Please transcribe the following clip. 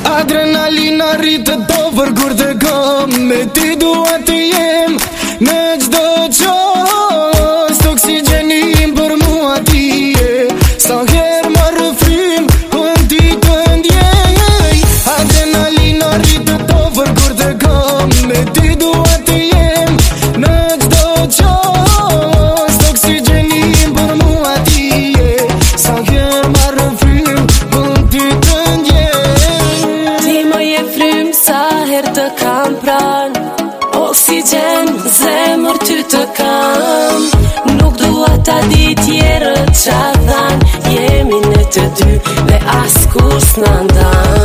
Adrenalina rritë të vërgur të kom, me ti dua të jem në gjdo qost. Oksigeni im për mua ti je, sa her marrë frim, unë ti të ndjej. Adrenalina rritë të vërgur të kom, me ti dua të jem në gjdo qost. Oksigeni im për mua ti je, sa her marrë frim, unë ti të ndjej. Sa her të kam pran, oksigen, zemër ty të kam. Nuk dua ta di tjerët qa dhan, jemi në të dy dhe as kur s'na ndan.